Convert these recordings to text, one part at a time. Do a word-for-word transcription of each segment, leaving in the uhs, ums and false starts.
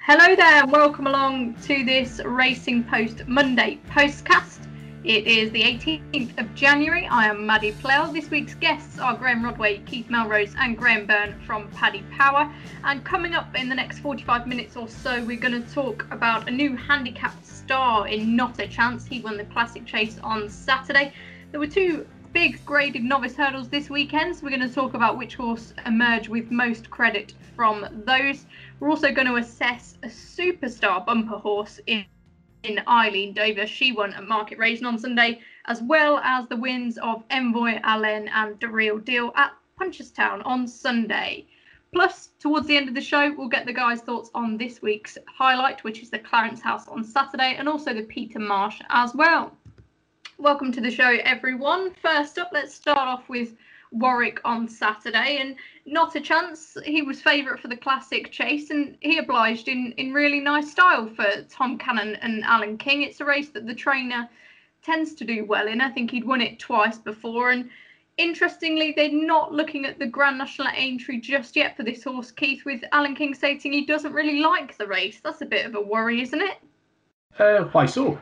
Hello there and welcome along to this Racing Post Monday postcast. It is the eighteenth of January. I am Maddie Plell. This week's guests are Graham Rodway, Keith Melrose and Graham Byrne from Paddy Power. And coming up in the next forty-five minutes or so, we're going to talk about a new handicapped star in Not a Chance. He won the Classic Chase on Saturday. There were two big graded novice hurdles this weekend, so we're going to talk about which horse emerged with most credit from those. We're also going to assess a superstar bumper horse in, in Eileen Dover. She won at Market Rasen on Sunday, as well as the wins of Envoy, Allen and The Real Deal at Punchestown on Sunday. Plus, towards the end of the show, we'll get the guys' thoughts on this week's highlight, which is the Clarence House on Saturday, and also the Peter Marsh as well. Welcome to the show, everyone. First up, let's start off with Warwick on Saturday, and Not a Chance. He was favourite for the Classic Chase, and he obliged in, in really nice style for Tom Cannon and Alan King. It's a race that the trainer tends to do well in. I think he'd won it twice before, and interestingly, they're not looking at the Grand National at Aintree just yet for this horse, Keith, with Alan King stating he doesn't really like the race. That's a bit of a worry, isn't it? Uh, why so?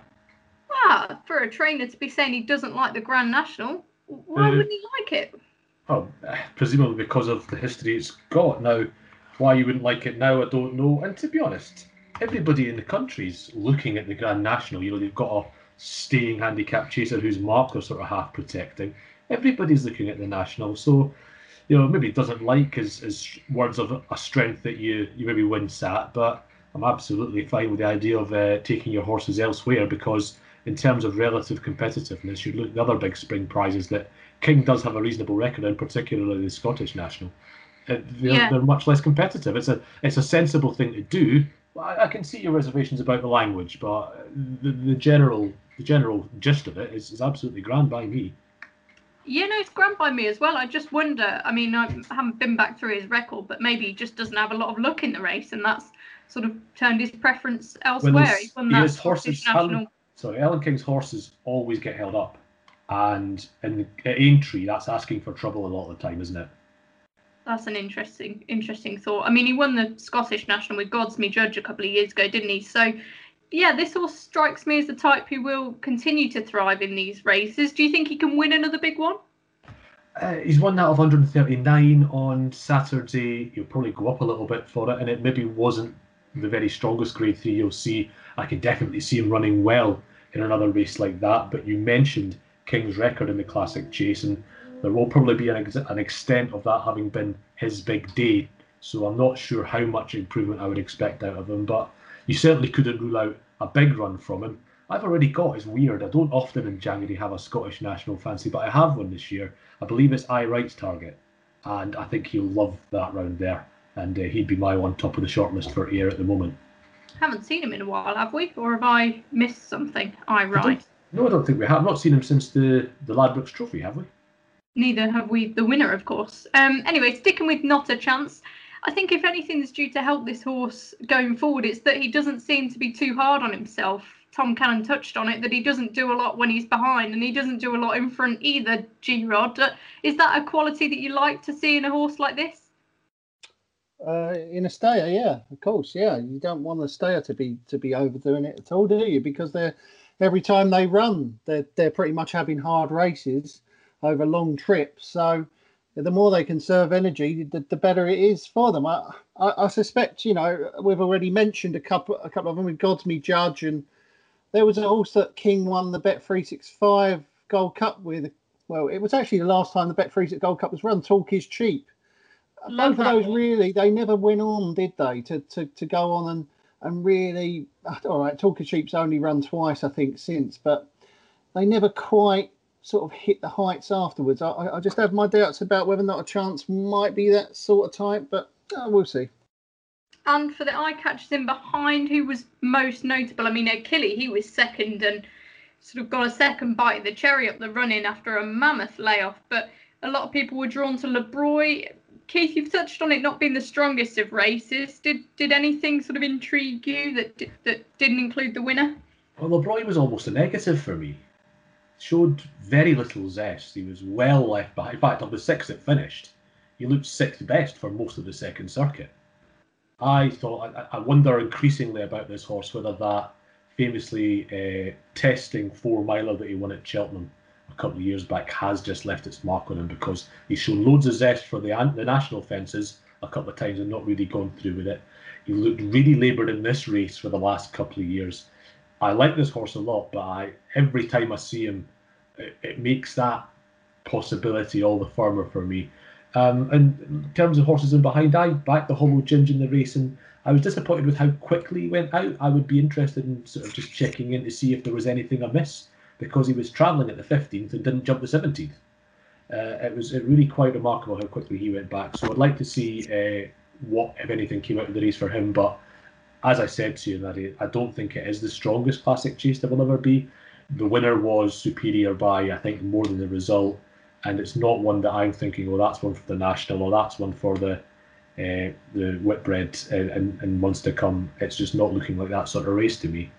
Ah, for a trainer to be saying he doesn't like the Grand National, why Uh, wouldn't he like it? Well, presumably because of the history it's got. Now, why you wouldn't like it now, I don't know. And to be honest, everybody in the country's looking at the Grand National. You know, they've got a staying handicap chaser who's marked or sort of half protecting. Everybody's looking at the National. So, you know, maybe it doesn't like as, as words of a strength that you, you maybe win sat, but I'm absolutely fine with the idea of uh, taking your horses elsewhere, because in terms of relative competitiveness, you look at the other big spring prizes that King does have a reasonable record in, particularly the Scottish National. Uh, they're, Yeah. they're much less competitive. It's a it's a sensible thing to do. I, I can see your reservations about the language, but the, the general the general gist of it is, is absolutely grand by me. Yeah, no, it's grand by me as well. I just wonder, I mean, I haven't been back through his record, but maybe he just doesn't have a lot of luck in the race, and that's sort of turned his preference elsewhere. He won that his Scottish horses, National. Alan, sorry, Alan King's horses always get held up, and in the, at Aintree, that's asking for trouble a lot of the time, isn't it? That's an interesting, interesting thought. I mean, he won the Scottish National with Godsme Judge a couple of years ago, didn't he? So, yeah, this horse strikes me as the type who will continue to thrive in these races. Do you think he can win another big one? Uh, he's won that of one hundred thirty-nine on Saturday. He'll probably go up a little bit for it, and it maybe wasn't the very strongest grade three you'll see. I can definitely see him running well in another race like that. But you mentioned King's record in the Classic Chase, and there will probably be an, ex- an extent of that having been his big day. So I'm not sure how much improvement I would expect out of him, but you certainly couldn't rule out a big run from him. I've already got, it's weird, I don't often in January have a Scottish National fancy, but I have one this year. I believe it's I Wright's target, and I think he'll love that round there, and uh, he'd be my one top of the shortlist for air at the moment. Haven't seen him in a while, have we? Or have I missed something? I right. No, I don't think we have. I've not seen him since the, the Ladbrokes Trophy, have we? Neither have we the winner, of course. Um, anyway, sticking with Not a Chance, I think if anything is due to help this horse going forward, it's that he doesn't seem to be too hard on himself. Tom Cannon touched on it, that he doesn't do a lot when he's behind, and he doesn't do a lot in front either, G-Rod. Uh, is that a quality that you like to see in a horse like this? Uh, in a stayer, yeah, of course, yeah. You don't want the stayer to be to be overdoing it at all, do you? Because they're every time they run, they're they're pretty much having hard races over long trips. So the more they conserve energy, the, the better it is for them. I, I I suspect, you know, we've already mentioned a couple a couple of them with Godsme Judge, and there was a horse that King won the Bet three sixty-five Gold Cup with. Well, it was actually the last time the Bet three sixty-five Gold Cup was run. Talk is cheap. Love Both of those one. really, they never went on, did they? To to, to go on and, and really, all right, Talk is Cheap's only run twice, I think, since, but they never quite sort of hit the heights afterwards. I, I just have my doubts about whether or not a Chance might be that sort of type, but uh, we'll see. And for the eye catchers in behind, who was most notable? I mean, Achille, he was second and sort of got a second bite of the cherry up the run-in after a mammoth layoff, but a lot of people were drawn to Le Broy. Keith, you've touched on it not being the strongest of races. Did did anything sort of intrigue you that that didn't include the winner? Well, Le Broy was almost a negative for me. Showed very little zest. He was well left behind. In fact, of the six that finished, he looked sixth best for most of the second circuit. I thought, I, I wonder increasingly about this horse, whether that famously uh, testing four miler that he won at Cheltenham a couple of years back has just left its mark on him, because he's shown loads of zest for the, the national fences a couple of times and not really gone through with it. He looked really laboured in this race for the last couple of years. I like this horse a lot, but I, every time I see him, it, it makes that possibility all the firmer for me. Um, and in terms of horses in behind, I backed the Hollow Ginge in the race, and I was disappointed with how quickly he went out. I would be interested in sort of just checking in to see if there was anything amiss, because he was travelling at the fifteenth and didn't jump the seventeenth. Uh, it was it really quite remarkable how quickly he went back. So I'd like to see uh, what, if anything, came out of the race for him. But as I said to you, Maddie, I don't think it is the strongest classic chase there will ever be. The winner was superior by, I think, more than the result. And it's not one that I'm thinking, oh, that's one for the national, or that's one for the uh, the Whitbread in, in, in months to come. It's just not looking like that sort of race to me.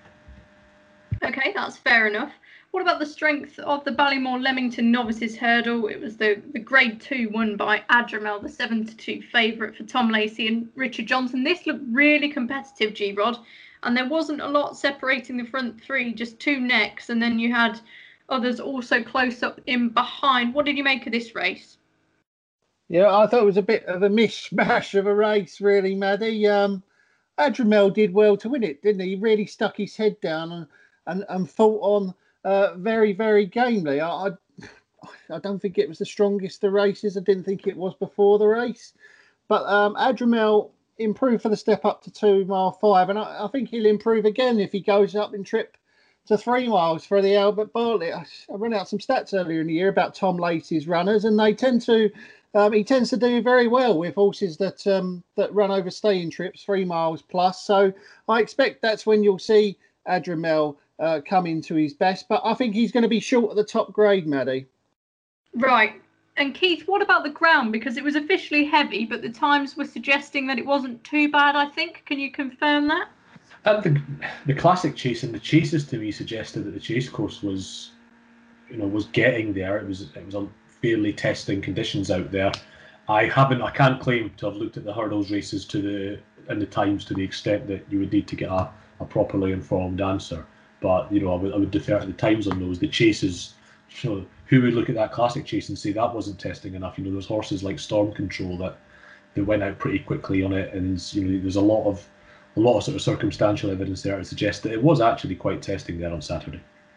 Okay, that's fair enough. What about the strength of the Ballymore Leamington Novices Hurdle? It was the, the Grade two won by Adramel, the seven to two favourite for Tom Lacey and Richard Johnson. This looked really competitive, G-Rod, and there wasn't a lot separating the front three, just two necks, and then you had others also close up in behind. What did you make of this race? Yeah, I thought it was a bit of a mishmash of a race, really, Maddie. Um, Adramel did well to win it, didn't he? He really stuck his head down and, and, and fought on uh, very, very gamely. I, I I don't think it was the strongest of races. I didn't think it was before the race. But um, Adramel improved for the step up to two mile five, and I, I think he'll improve again if he goes up in trip to three miles for the Albert Bartlett. I, I ran out some stats earlier in the year about Tom Lacey's runners, and they tend to, um, he tends to do very well with horses that um, that run over staying trips, three miles plus. So I expect that's when you'll see Adramel uh, come into his best. But I think he's going to be short at the top grade, Maddie. Right. And Keith, what about the ground? Because it was officially heavy, but the times were suggesting that it wasn't too bad, I think. Can you confirm that? And the, the classic chase and the chases to me suggested that the chase course was, you know, was getting there. It was it was on fairly testing conditions out there. I haven't, I can't claim to have looked at the hurdles races to the and the times to the extent that you would need to get a, a properly informed answer. But you know, I would I would defer to the times on those. The chases, you know, who would look at that classic chase and say that wasn't testing enough? You know, there's horses like Storm Control that they went out pretty quickly on it, and you know, there's a lot of a lot of sort of circumstantial evidence there to suggest that it was actually quite testing there on Saturday.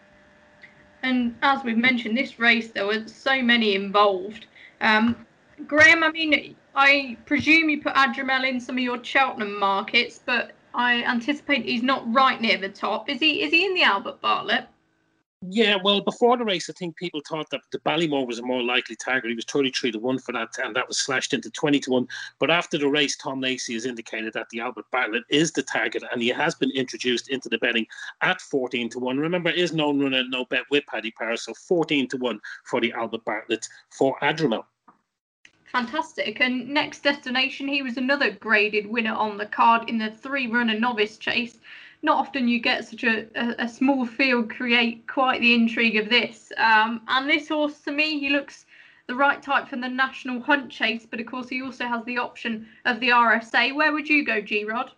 And as we've mentioned, this race, there were so many involved. Um, Graham, I mean, I presume you put Adramel in some of your Cheltenham markets, but I anticipate he's not right near the top. Is he? Is he in the Albert Bartlett? Yeah, well, before the race, I think people thought that the Ballymore was a more likely target. He was thirty-three to one for that, and that was slashed into twenty to one. But after the race, Tom Lacey has indicated that the Albert Bartlett is the target, and he has been introduced into the betting at fourteen to one. Remember, it is no runner, no bet with Paddy Power, so fourteen to one for the Albert Bartlett for Adramel. Fantastic. And next destination, he was another graded winner on the card in the three-runner novice chase. Not often you get such a, a, a small field create quite the intrigue of this. Um, and this horse, to me, he looks the right type for the National Hunt Chase, but of course he also has the option of the R S A. Where would you go, G-Rod?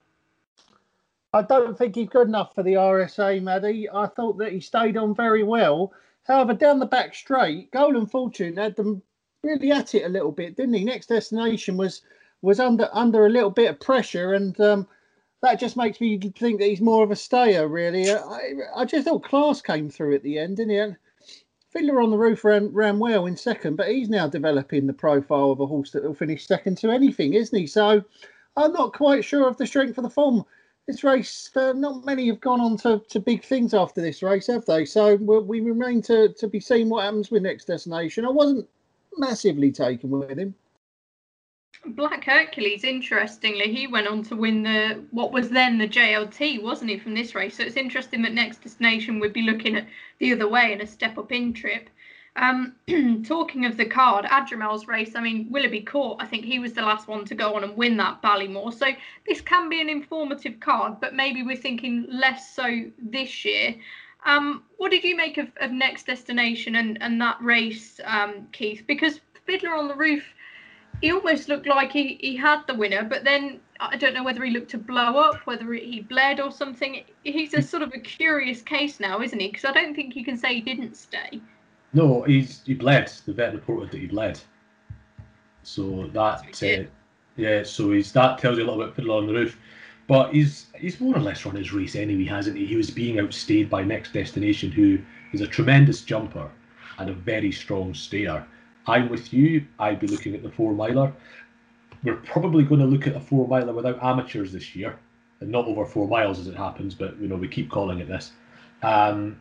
I don't think he's good enough for the R S A, Maddie. I thought that he stayed on very well. However, down the back straight, Golden Fortune had them really at it a little bit, didn't he? Next destination was was under under a little bit of pressure, and um, that just makes me think that he's more of a stayer, really. I, I just thought Class came through at the end, didn't he? And Fiddler on the Roof ran, ran well in second, but he's now developing the profile of a horse that will finish second to anything, isn't he? So I'm not quite sure of the strength of the form. This race, uh, not many have gone on to, to big things after this race, have they? So we'll, we remain to, to be seen what happens with Next Destination. I wasn't massively taken with him. Black Hercules, interestingly, he went on to win the what was then the J L T, wasn't he, from this race? So it's interesting that Next Destination would be looking at the other way in a step-up in trip. Um, talking of the card, Adramel's race, I mean, Willoughby Court, I think he was the last one to go on and win that Ballymore. So this can be an informative card, but maybe we're thinking less so this year. Um, what did you make of, of Next Destination and, and that race, um, Keith? Because Fiddler on the Roof, he almost looked like he, he had the winner, but then I don't know whether he looked to blow up, whether he bled or something. He's a sort of a curious case now, isn't he? Because I don't think you can say he didn't stay. No, he's he bled. The vet reported that he bled. So that, uh, yeah, so he's that tells you a little bit Fiddler on the Roof. But he's he's more or less run his race anyway, hasn't he? He was being outstayed by Next Destination, who is a tremendous jumper and a very strong stayer. I'm with you. I'd be looking at the four miler. We're probably going to look at a four miler without amateurs this year, and not over four miles as it happens. But you know, we keep calling it this. Um,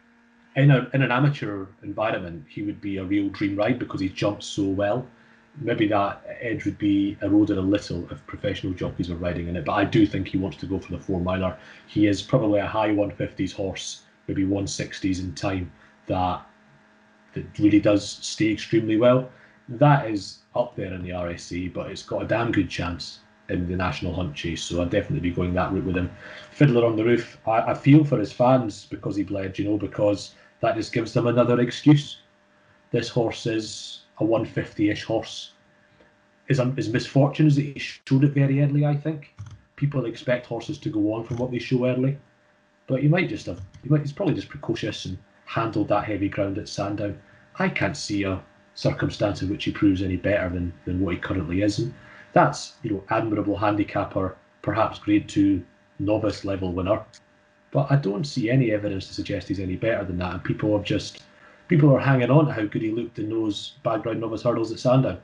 in a in an amateur environment, he would be a real dream ride because he jumps so well. Maybe that edge would be eroded a little if professional jockeys were riding in it, but I do think he wants to go for the four miler. He is probably a high one fifties horse, maybe one sixties in time, that that really does stay extremely well. That is up there in the R S C, but it's got a damn good chance in the National Hunt Chase, so I'd definitely be going that route with him. Fiddler on the Roof, I, I feel for his fans because he bled, you know, because that just gives them another excuse. This horse is a one fifty-ish horse. His, um, his misfortune is that he showed it very early, I think. People expect horses to go on from what they show early. But he might just have, he might, he's probably just precocious and handled that heavy ground at Sandown. I can't see a circumstance in which he proves any better than, than what he currently is. And that's, you know, admirable handicapper, perhaps grade two novice level winner. But I don't see any evidence to suggest he's any better than that. And people have just, people are hanging on to how good he looked in those background novice hurdles at Sandown.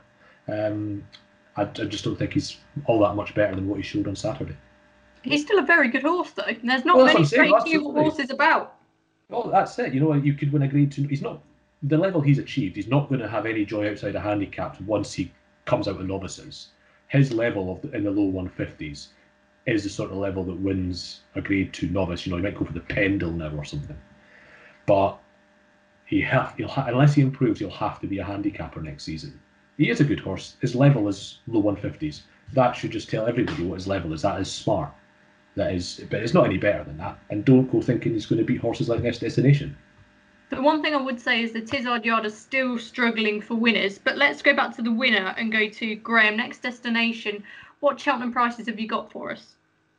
Um, I, I just don't think he's all that much better than what he showed on Saturday. He's still a very good horse, though. There's not well, many grade two absolutely. horses about. Well, that's it. You know, you could win a grade two. He's not the level he's achieved. He's not going to have any joy outside of handicapped once he comes out of novices. His level of the, in the low one fifties is the sort of level that wins a grade two novice. You know, he might go for the Pendle now or something, but he have he'll ha- unless he improves, he'll have to be a handicapper next season. He is a good horse. His level is low one fifties. That should just tell everybody what his level is. That is smart. That is, but it's not any better than that. And don't go thinking he's going to beat horses like Next Destination. The one thing I would say is the Tizard Yard is still struggling for winners. But let's go back to the winner and go to Graham. Next Destination. What Cheltenham prices have you got for us?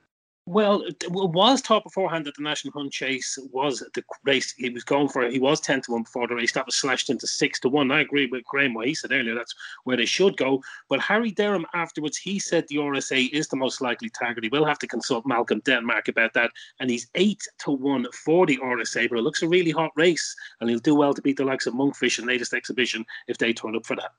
Well, it was taught beforehand that the National Hunt Chase was the race he was going for. He was ten to one before the race. That was slashed into six to one. I agree with Graham what he said earlier. That's where they should go. But Harry Derham afterwards, he said the R S A is the most likely target. He will have to consult Malcolm Denmark about that. And he's eight to one for the R S A. But it looks a really hot race. And he'll do well to beat the likes of Monkfish and Latest Exhibition if they turn up for that.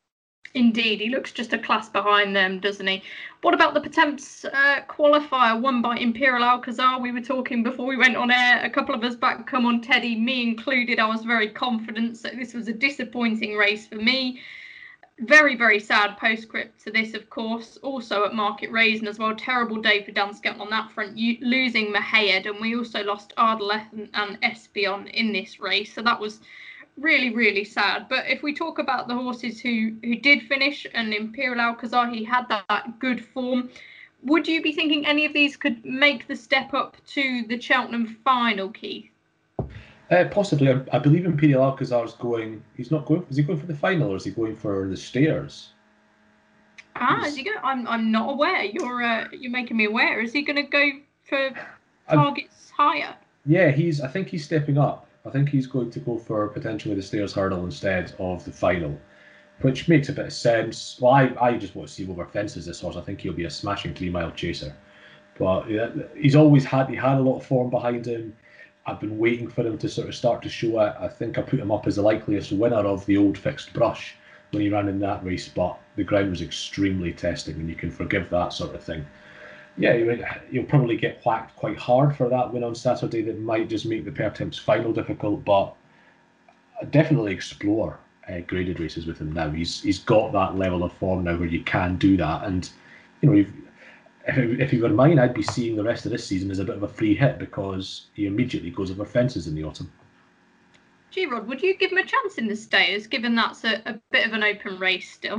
Indeed, he looks just a class behind them, doesn't he? What about the Patemps uh, qualifier won by Imperial Alcazar? We were talking before we went on air, a couple of us back, come on Teddy, me included. I was very confident, so this was a disappointing race for me. Very, very sad postscript to this, of course. Also at Market Rasen as well. Terrible day for Dan Skelton on that front, you, losing Mahayd, and we also lost Ardaleth and, and Espion in this race. So that was really, really sad. But if we talk about the horses who, who did finish, and Imperial Alcazar, he had that, that good form. Would you be thinking any of these could make the step up to the Cheltenham final, Keith? Uh, possibly. I, I believe Imperial Alcazar's going. He's not going. Is he going for the final or is he going for the stairs? Ah, he's, is he going? I'm I'm not aware. You're uh, you're making me aware. Is he going to go for targets I've, higher? Yeah, he's. I think he's stepping up. I think he's going to go for potentially the stairs hurdle instead of the final, which makes a bit of sense. Well, I, I just want to see him over fences this horse. I think he'll be a smashing three-mile chaser. But yeah, he's always had, he had a lot of form behind him. I've been waiting for him to sort of start to show it. I think I put him up as the likeliest winner of the Old Fixed Brush when he ran in that race, but the ground was extremely testing and you can forgive that sort of thing. Yeah, you'll probably get whacked quite hard for that win on Saturday. That might just make the Pertemps final difficult, but definitely explore uh, graded races with him now. He's he's got that level of form now where you can do that, and you know, if if you were mine, I'd be seeing the rest of this season as a bit of a free hit because he immediately goes over fences in the autumn. G-Rod, would you give him a chance in the Stayers, given that's a, a bit of an open race still?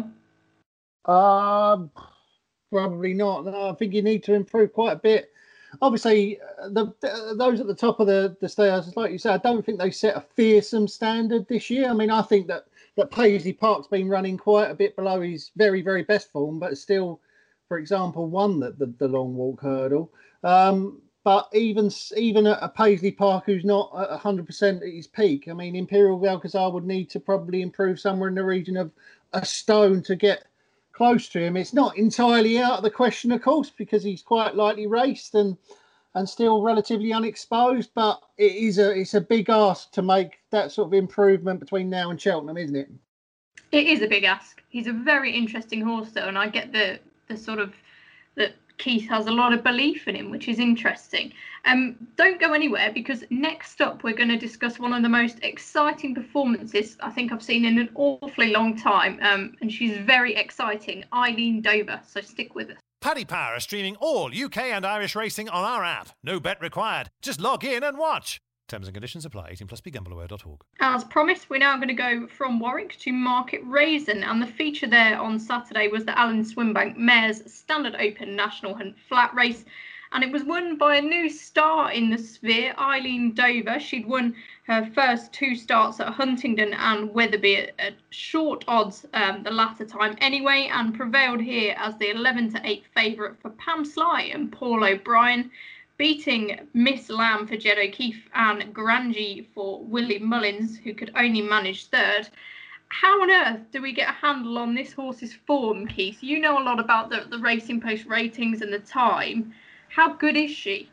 Um. Probably not. No, I think you need to improve quite a bit. Obviously, the, the those at the top of the, the stairs, like you said, I don't think they set a fearsome standard this year. I mean, I think that, that Paisley Park's been running quite a bit below his very, very best form, but still for example, won the, the, the long walk hurdle. Um, but even even a, a Paisley Park who's not at one hundred percent at his peak, I mean, Imperial Alcazar would need to probably improve somewhere in the region of a stone to get close to him. It's not entirely out of the question, of course, because he's quite lightly raced and and still relatively unexposed, but it is a it's a big ask to make that sort of improvement between now and Cheltenham, isn't it? It is a big ask. He's a very interesting horse, though, and I get the the sort of that Keith has a lot of belief in him, which is interesting. Um, don't go anywhere, because next up we're going to discuss one of the most exciting performances I think I've seen in an awfully long time, um, and she's very exciting, Eileen Dover. So stick with us. Paddy Power are streaming all U K and Irish racing on our app. No bet required. Just log in and watch. Terms and conditions apply. eighteen plus, be gamble aware dot org. As promised, we're now going to go from Warwick to Market Raisin, and the feature there on Saturday was the Alan Swinbank Mares Standard Open National Hunt Flat Race, and it was won by a new star in the sphere, Eileen Dover. She'd won her first two starts at Huntingdon and Wetherby at, at short odds um, the latter time anyway, and prevailed here as the eleven to eight favourite for Pam Sly and Paul O'Brien, beating Miss Lamb for Jed O'Keefe and Grangie for Willie Mullins, who could only manage third. How on earth do we get a handle on this horse's form, Keith? You know a lot about the, the Racing Post ratings and the time. How good is she?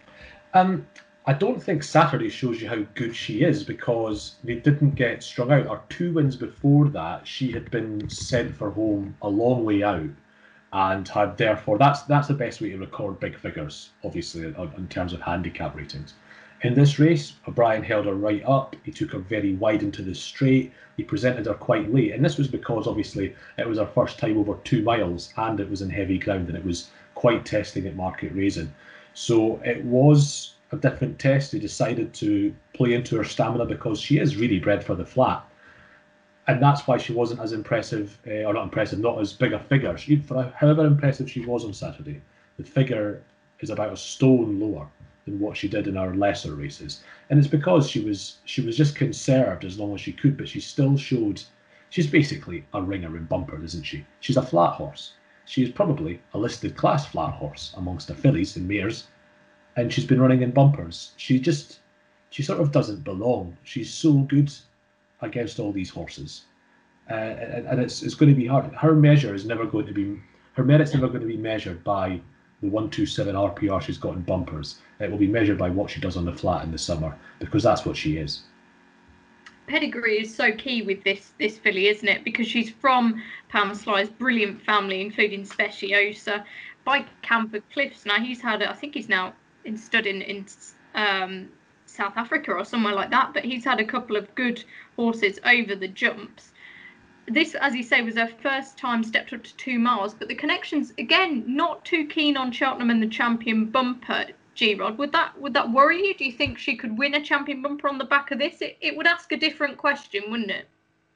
Um, I don't think Saturday shows you how good she is, because they didn't get strung out. Her two wins before that, she had been sent for home a long way out, and had therefore, that's that's the best way to record big figures, obviously, in terms of handicap ratings. In this race, O'Brien held her right up. He took her very wide into the straight. He presented her quite late, and this was because, obviously, it was her first time over two miles, and it was in heavy ground, and it was quite testing at Market Raisin. So it was a different test. He decided to play into her stamina, because she is really bred for the flat. And that's why she wasn't as impressive, uh, or not impressive, not as big a figure. She, for however impressive she was on Saturday, the figure is about a stone lower than what she did in our lesser races. And it's because she was she was just conserved as long as she could, but she still showed, she's basically a ringer in bumpers, isn't she? She's a flat horse. She is probably a listed class flat horse amongst the fillies and mares, and she's been running in bumpers. She just, she sort of doesn't belong. She's so good against all these horses, uh, and, and it's it's going to be hard. Her measure is never going to be, her merit's never going to be measured by the one twenty-seven R P R she's got in bumpers. It will be measured by what she does on the flat in the summer, because that's what she is. Pedigree is so key with this this filly, isn't it? Because she's from Pam Sly's brilliant family, including Speciosa, by Camford Cliffs. Now he's had, I think he's now in studying in um, South Africa or somewhere like that, but he's had a couple of good horses over the jumps. This, as you say, was her first time stepped up to two miles, but the connections, again, not too keen on Cheltenham and the Champion Bumper. G-Rod, would that would that worry you? Do you think she could win a Champion Bumper on the back of this? It, it would ask a different question, wouldn't it?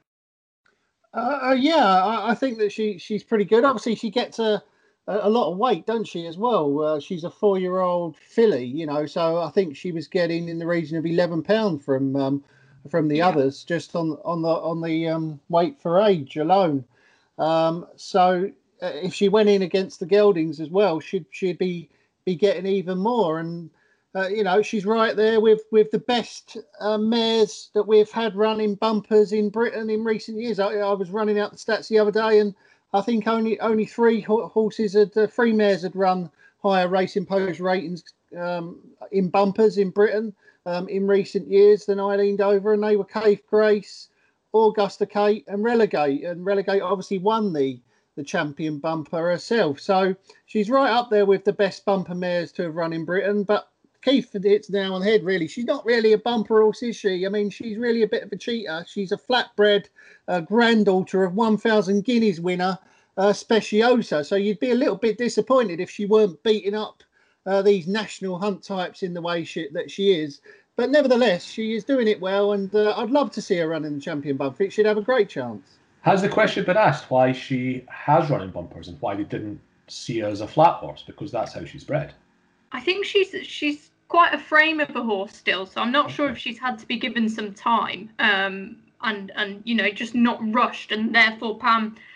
Uh, yeah, I, I think that she she's pretty good. Obviously, she gets a a lot of weight, doesn't she, as well? Uh, she's a four-year-old filly, you know, so I think she was getting in the region of eleven pounds from um, from the yeah. others, just on on the on the um, weight for age alone. Um, so uh, if she went in against the geldings as well, she'd she'd be be getting even more. And uh, you know, she's right there with with the best uh, mares that we've had running bumpers in Britain in recent years. I, I was running out the stats the other day, and I think only only three horses had uh, three mares had run higher Racing Post ratings um, in bumpers in Britain um, in recent years than Eileen Dover, and they were Cave Grace, Augusta Kate, and Relegate. And Relegate obviously won the the Champion Bumper herself, so she's right up there with the best bumper mares to have run in Britain. But Keith hits now on the head, really. She's not really a bumper horse, is she? I mean, she's really a bit of a cheater. She's a flatbred uh, granddaughter of one thousand guineas winner, uh, Speciosa. So you'd be a little bit disappointed if she weren't beating up uh, these national hunt types in the way she, that she is. But nevertheless, she is doing it well, and uh, I'd love to see her run in the Champion Bumper. She'd have a great chance. Has the question been asked why she has run in bumpers and why they didn't see her as a flat horse? Because that's how she's bred. I think she's she's quite a frame of a horse still, so I'm not okay. sure if she's had to be given some time um, and and you know just not rushed, and therefore Pam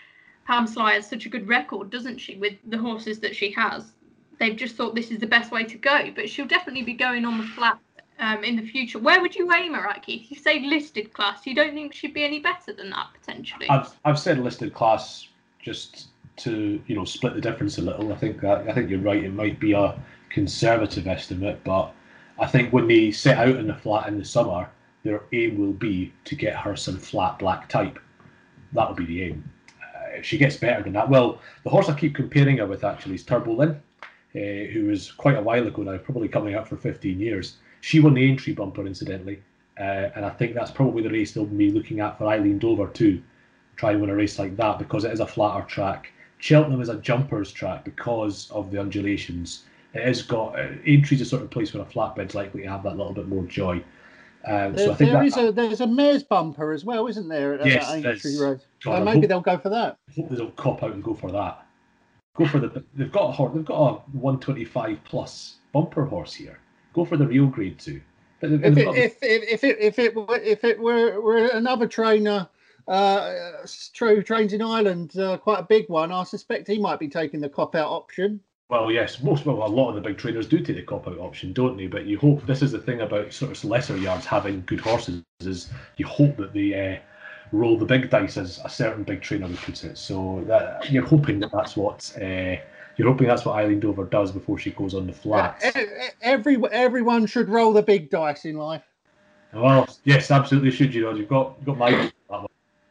Pam Sly has such a good record, doesn't she, with the horses that she has. They've just thought this is the best way to go, but she'll definitely be going on the flat um, in the future. Where would you aim her at, Keith? You say listed class. You don't think she'd be any better than that, potentially? I've, I've said listed class just to, you know, split the difference a little. I think that, I think you're right. It might be a conservative estimate, but I think when they set out in the flat in the summer, their aim will be to get her some flat black type. That'll be the aim. Uh, if she gets better than that, well, the horse I keep comparing her with actually is Turbo Lynn, uh, who was quite a while ago now, probably coming up for fifteen years. She won the Aintree bumper, incidentally, uh, and I think that's probably the race they'll be looking at for Eileen Dover too. Try and win a race like that because it is a flatter track. Cheltenham is a jumpers track because of the undulations. It has got uh, Aintree's a sort of place where a flatbed's likely to have that little bit more joy. Um, there, so I think there that, is a there's a mare's bumper as well, isn't there? At yes, that Aintree there's- Road. God, So I maybe hope- they'll go for that. I hope they'll cop out and go for that. Go for the. They've got a horse. They've got a one twenty-five plus bumper horse here. Go for the real Grade Two. But they've- If they've it, got the- if, if, if it if it were if it were, were another trainer, uh, true trains in Ireland, uh, quite a big one, I suspect he might be taking the cop out option. Well, yes, most well, a lot of the big trainers do take the cop out option, don't they? But you hope this is the thing about sort of lesser yards having good horses is you hope that they uh, roll the big dice, as a certain big trainer would put it. So that, you're hoping that that's what uh, you're hoping that's what Eileen Dover does before she goes on the flats. E- e- Every everyone should roll the big dice in life. Well, yes, absolutely should you, Rod. You've got you've got my that one.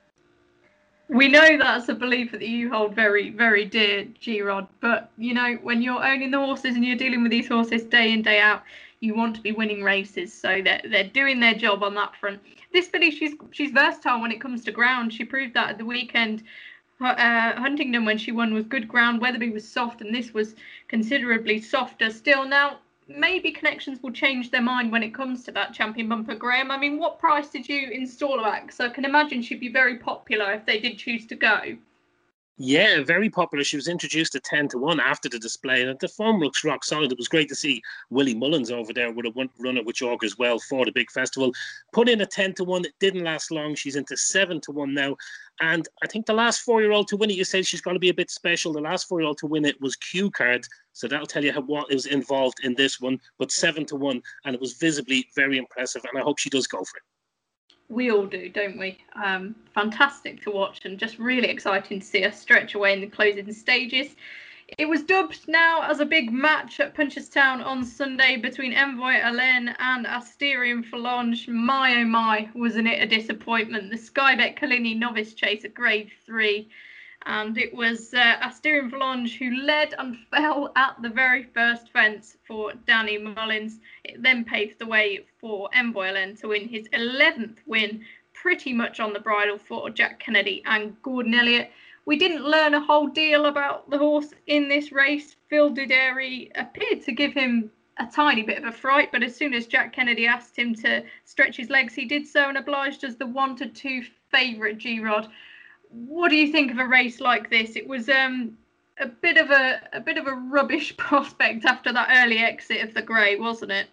We know that's a belief that you hold very, very dear, G-Rod. But, you know, when you're owning the horses and you're dealing with these horses day in, day out, you want to be winning races. So they're, they're doing their job on that front. This filly, she's she's versatile when it comes to ground. She proved that at the weekend. Uh, Huntingdon, when she won, was good ground. Weatherby was soft, and this was considerably softer still. Now, maybe Connections will change their mind when it comes to that champion bumper, Graham. I mean, what price did you install her at? Because I can imagine she'd be very popular if they did choose to go. Yeah, very popular. She was introduced at ten to one after the display, and the form looks rock solid. It was great to see Willie Mullins over there with a one runner with York as well for the big festival. Put in a ten to one. It didn't last long. She's into seven to one now. And I think the last four-year-old to win it, you said she's going to be a bit special. The last four-year-old to win it was Q Card. So that'll tell you how, what is involved in this one. But seven to one, and it was visibly very impressive. And I hope she does go for it. We all do, don't we? Um, fantastic to watch and just really exciting to see us stretch away in the closing stages. It was dubbed now as a big match at Punchestown on Sunday between Envoy Allen and Asterion Forlonge. My oh my, wasn't it a disappointment? The Skybet Kalini novice chase at grade three. And it was uh, Asterion Forlonge who led and fell at the very first fence for Danny Mullins. It then paved the way for Envoy Allen to win his eleventh win, pretty much on the bridle for Jack Kennedy and Gordon Elliott. We didn't learn a whole deal about the horse in this race. Phil Duderi appeared to give him a tiny bit of a fright, but as soon as Jack Kennedy asked him to stretch his legs, he did so and obliged as the one to two favourite, G-Rod. What do you think of a race like this? It was um, a bit of a a bit of a rubbish prospect after that early exit of the grey, wasn't it?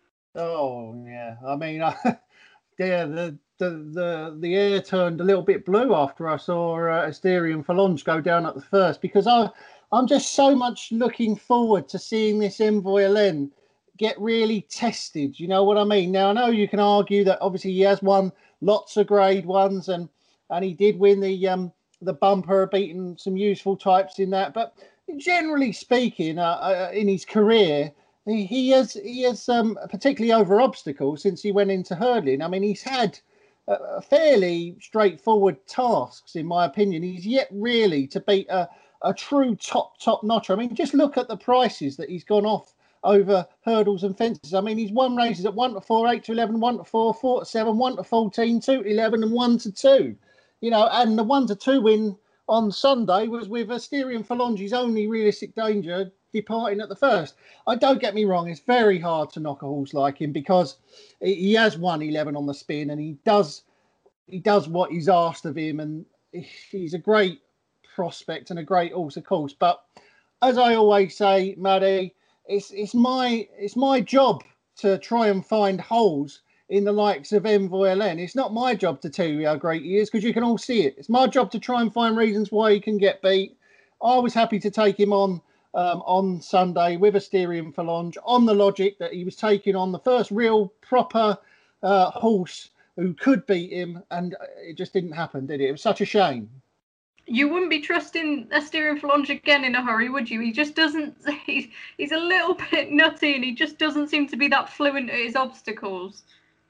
Oh yeah, I mean, I, yeah, the, the the the air turned a little bit blue after I saw uh, Asterion Forlonge go down at the first, because I I'm just so much looking forward to seeing this Envoy Allen get really tested. You know what I mean? Now I know you can argue that obviously he has won lots of grade ones and. And he did win the um, the bumper, beating some useful types in that. But generally speaking, uh, uh, in his career, he, he has he has um, particularly over obstacles since he went into hurdling. I mean, he's had uh, fairly straightforward tasks, in my opinion. He's yet really to beat a, a true top top notcher. I mean, just look at the prices that he's gone off over hurdles and fences. I mean, he's won races at one to four, eight to eleven, one to four, four to seven, one to fourteen, two to eleven, and one to two. You know, and the one to two win on Sunday was with Asterion Forlonge's only realistic danger departing at the first. I don't get me wrong; it's very hard to knock a horse like him because he has won eleven on the spin, and he does he does what he's asked of him, and he's a great prospect and a great horse, of course. But as I always say, Maddie, it's it's my it's my job to try and find holes in the likes of Envoy Len. It's not my job to tell you how great he is because you can all see it. It's my job to try and find reasons why he can get beat. I was happy to take him on um, on Sunday with Asterion Forlonge on the logic that he was taking on the first real proper uh, horse who could beat him, and it just didn't happen, did it? It was such a shame. You wouldn't be trusting Asterion Forlonge again in a hurry, would you? He just doesn't. He's, he's a little bit nutty, and he just doesn't seem to be that fluent at his obstacles.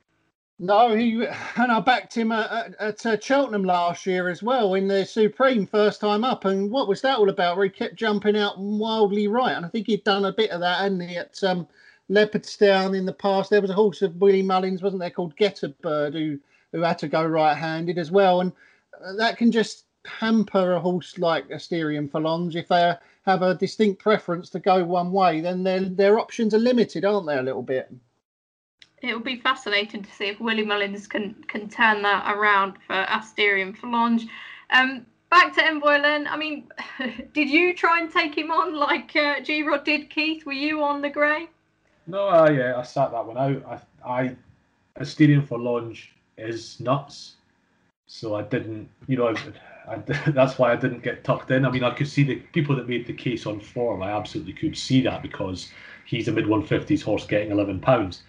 No, he and I backed him at, at, at uh, Cheltenham last year as well in the Supreme first time up. And what was that all about? Where he kept jumping out wildly right, and I think he'd done a bit of that, hadn't he, at um, Leopardstown in the past. There was a horse of Willie Mullins, wasn't there, called Get a Bird, who who had to go right-handed as well, and that can just hamper a horse like Asterion Forlonge. If they have a distinct preference to go one way, then their their options are limited, aren't they, a little bit? It'll be fascinating to see if Willie Mullins can can turn that around for Asterion Forlonge. Um, back to Envoy Len. I mean, did you try and take him on like uh, G-Rod did, Keith? Were you on the grey? No, I yeah, I sat that one out. I, I Asterion Forlonge is nuts, so I didn't. You know, I, I, that's why I didn't get tucked in. I mean, I could see the people that made the case on form. I absolutely could see that because he's a mid one fifties horse getting eleven pounds.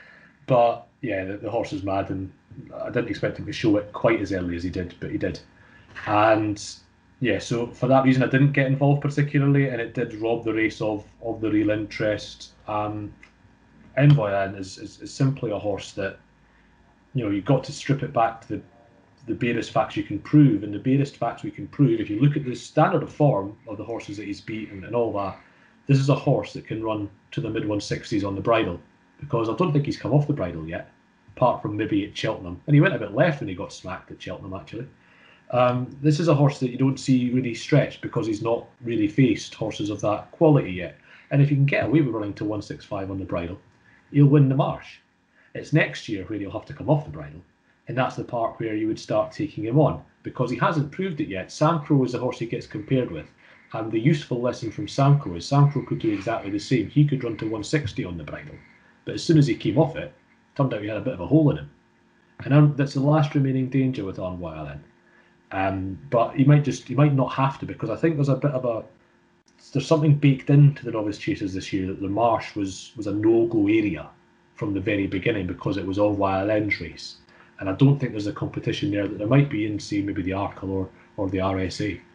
But yeah, the, the horse is mad, and I didn't expect him to show it quite as early as he did, but he did. And yeah, so for that reason, I didn't get involved particularly, and it did rob the race of of the real interest. Um, Envoy Len is, is is simply a horse that, you know, you've got to strip it back to the the barest facts you can prove, and the barest facts we can prove, if you look at the standard of form of the horses that he's beaten and all that, this is a horse that can run to the mid one sixties on the bridle. Because I don't think he's come off the bridle yet, apart from maybe at Cheltenham. And he went a bit left when he got smacked at Cheltenham, actually. Um, this is a horse that you don't see really stretched because he's not really faced horses of that quality yet. And if you can get away with running to one sixty-five on the bridle, he'll win the Marsh. It's next year where he'll have to come off the bridle. And that's the part where you would start taking him on, because he hasn't proved it yet. Sam Crow is the horse he gets compared with. And the useful lesson from Sam Crow is Sam Crow could do exactly the same. He could run to one sixty on the bridle. But as soon as he came off it, it turned out he had a bit of a hole in him. And that's the last remaining danger with Envoy Len. Um, but he might just, he might not have to, because I think there's a bit of a, there's something baked into the novice chasers this year that the Marsh was was a no-go area from the very beginning because it was Envoy Len's race. And I don't think there's a competition there that there might be in, say, maybe the Arkle or, or the R S A.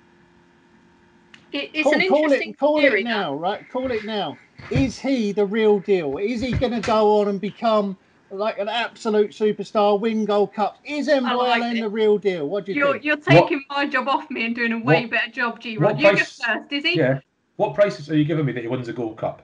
It, it's call, an interesting call it, call theory. it now, right? Call it now. Is he the real deal? Is he going to go on and become like an absolute superstar, win Gold Cups? Is Envoy like Len it. the real deal? What do you You're, think? you're taking what? my job off me and doing a way what, better job, G-Rod. You price, go first, is he? Yeah. What prices are you giving me that he wins a Gold Cup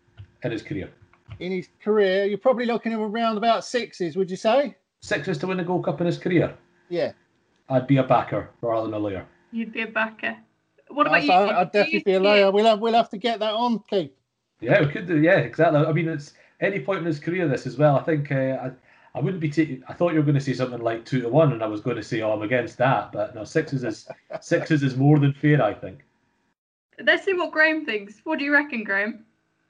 in his career? In his career, you're probably looking at around about sixes, would you say? Sixes to win a Gold Cup in his career? Yeah. I'd be a backer rather than a layer. You'd be a backer. What about I'd, you? I'd definitely be a layer. We'll have, we'll have to get that on, Keith. Yeah, we could do. Yeah, exactly. I mean, it's any point in his career. This as well. I think uh, I, I wouldn't be taking. I thought you were going to say something like two to one, and I was going to say, "Oh, I'm against that." But no, sixes is sixes is more than fair, I think. Let's see what Graham thinks. What do you reckon, Graham?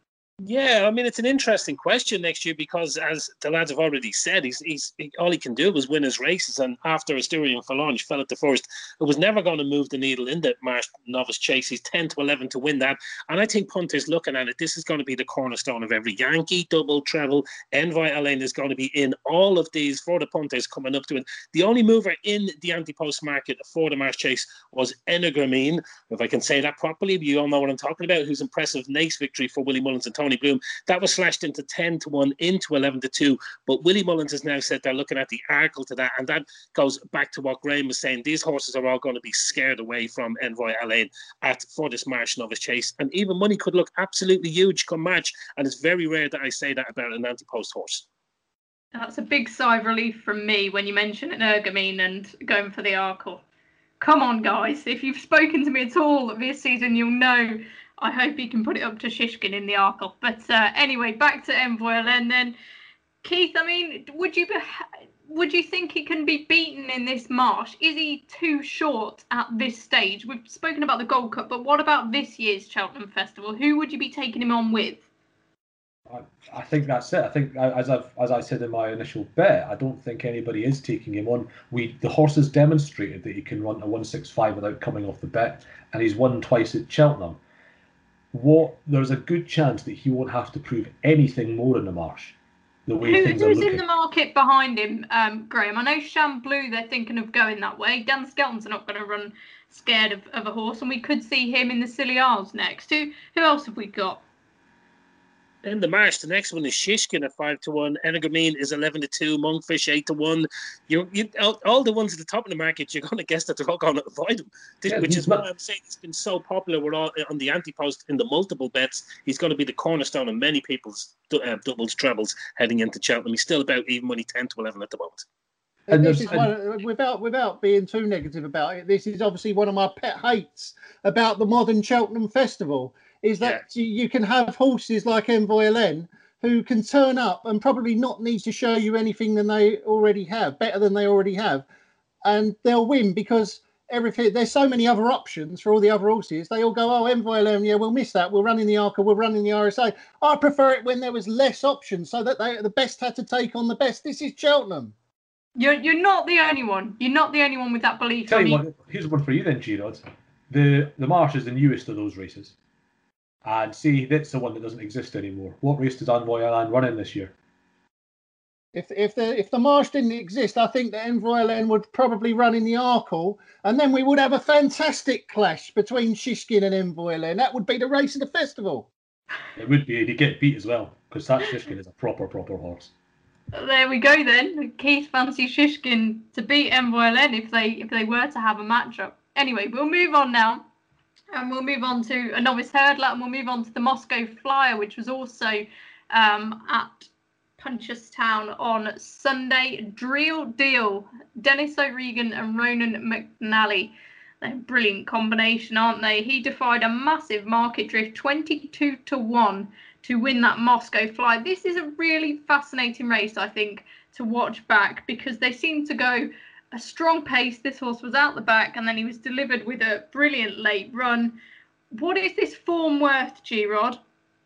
Yeah, I mean, it's an interesting question next year because, as the lads have already said, he's he's he, all he can do is win his races. And after Asterion Forlonge fell at the first, it was never going to move the needle in the Marsh Novice Chase. He's ten to eleven to win that. And I think punters looking at it, this is going to be the cornerstone of every Yankee, double, treble. Envoy Len is going to be in all of these for the punters coming up to it. The only mover in the anti-post market for the Marsh Chase was Enegramine, if I can say that properly. You all know what I'm talking about, whose impressive Nace victory for Willie Mullins and Tony Bloom. That was slashed into ten to one, into eleven to two. But Willie Mullins has now said they're looking at the Arkle to that. And that goes back to what Graham was saying. These horses are all going to be scared away from Envoy Len at for this Marsh Novice Chase. And even money could look absolutely huge come March. And it's very rare that I say that about an anti-post horse. That's a big sigh of relief from me when you mention Energamine and going for the Arkle. Come on, guys. If you've spoken to me at all this season, you'll know I hope he can put it up to Shishkin in the Arkle. But uh, anyway, back to Envoy Len then. Keith, I mean, would you be, would you think he can be beaten in this Marsh? Is he too short at this stage? We've spoken about the Gold Cup, but what about this year's Cheltenham Festival? Who would you be taking him on with? I, I think that's it. I think, as I've as I said in my initial bet, I don't think anybody is taking him on. We the horse has demonstrated that he can run a one six five without coming off the bet, and he's won twice at Cheltenham. What there's a good chance that he won't have to prove anything more in the Marsh. The way Who, things are who's looking. in the market behind him, um, Graham? I know Sham Blue, they're thinking of going that way. Dan Skelton's not going to run scared of, of a horse, and we could see him in the Scilly Isles next. Who, who else have we got? In the Marsh, the next one is Shishkin at five to one. Energamine is eleven to two. Monkfish eight to one. You, you, all, all the ones at the top of the market, you're going to guess that they're all going to avoid him. This, Yeah, which he's is not- why I'm saying he's been so popular. We're all on the anti-post in the multiple bets. He's going to be the cornerstone of many people's uh, doubles, trebles heading into Cheltenham. He's still about even money ten to eleven at the moment. And And this is there's- one, without without being too negative about it. This is obviously one of my pet hates about the modern Cheltenham Festival. Is that you, you can have horses like Envoy Elen who can turn up and probably not need to show you anything than they already have, better than they already have, and they'll win because everything. There's so many other options for all the other horses. They all go, oh, Envoy Elen, yeah, we'll miss that. We're running the Arca, we're running the R S A. I prefer it when there was less options, so that they the best had to take on the best. This is Cheltenham. You're you're not the only one. You're not the only one with that belief. Tell I you mean, what, here's one for you then, G-Rod. The the Marsh is the newest of those races. And see, that's the one that doesn't exist anymore. What race does Envoy Elen run in this year? If if the if the Marsh didn't exist, I think that Envoy Elen would probably run in the Arkle, and then we would have a fantastic clash between Shishkin and Envoy Elen. That would be the race of the festival. It would be, he'd get beat as well, because that Shishkin is a proper, proper horse. there we go then. Keith fancy Shishkin to beat Envoy Elen if they if they were to have a matchup. Anyway, we'll move on now. And we'll move on to a novice hurdler, and we'll move on to the Moscow Flyer, which was also um, at Punchestown on Sunday. Real deal. Dennis O'Regan and Ronan McNally. They're a brilliant combination, aren't they? He defied a massive market drift, twenty-two to one, to win that Moscow Flyer. This is a really fascinating race, I think, to watch back, because they seem to go a strong pace. This horse was out the back, and then he was delivered with a brilliant late run. What is this form worth, G-Rod?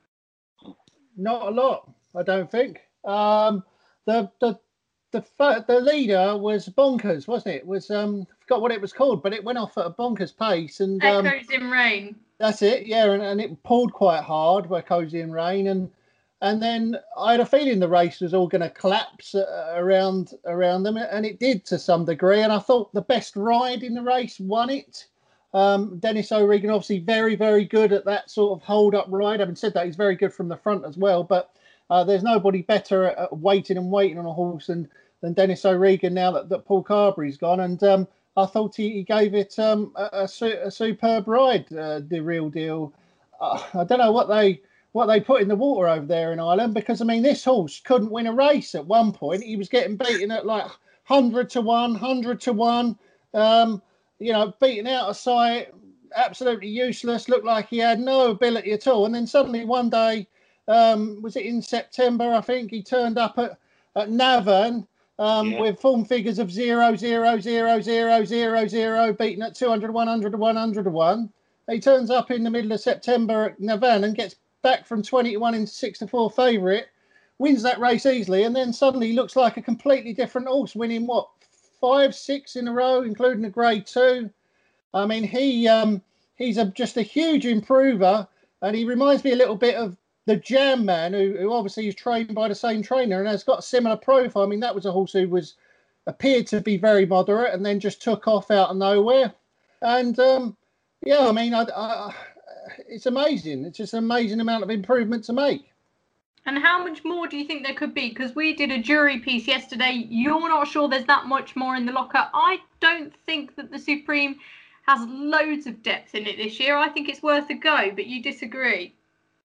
Not a lot, I don't think. Um, the the the the leader was bonkers, wasn't it? It was um, I forgot what it was called, but it went off at a bonkers pace, and um, Echoes in Rain. that's it. Yeah, and, and it pulled quite hard where Cozy in Rain, and and then I had a feeling the race was all going to collapse uh, around around them, and it did to some degree. And I thought the best ride in the race won it. Um, Dennis O'Regan, obviously very, very good at that sort of hold-up ride. Having said that, he's very good from the front as well. But uh, there's nobody better at, at waiting and waiting on a horse than, than Dennis O'Regan now that, that Paul Carberry's gone. And um, I thought he, he gave it um, a, a, su- a superb ride, uh, the real deal. Uh, I don't know what they... what they put in the water over there in Ireland, because, I mean, this horse couldn't win a race at one point. He was getting beaten at like one hundred to one, one hundred to one, um, you know, beaten out of sight, absolutely useless, looked like he had no ability at all. And then suddenly one day, um, was it in September, I think, he turned up at, at Navan um, Yeah. with form figures of zero, zero, zero, zero, zero, zero, beaten at two hundred, one hundred, one hundred to one. He turns up in the middle of September at Navan and gets back from twenty to one in six to four favourite, wins that race easily, and then suddenly looks like a completely different horse, winning what, five, six in a row, including a grade two. I mean, he um, he's a, just a huge improver, and he reminds me a little bit of the Jam Man, who, who obviously is trained by the same trainer and has got a similar profile. I mean, that was a horse who was appeared to be very moderate and then just took off out of nowhere. And um, yeah, I mean, I, I it's amazing. It's just an amazing amount of improvement to make. And how much more do you think there could be? Because we did a jury piece yesterday. You're not sure there's that much more in the locker. I don't think that the Supreme has loads of depth in it this year. I think it's worth a go, but you disagree.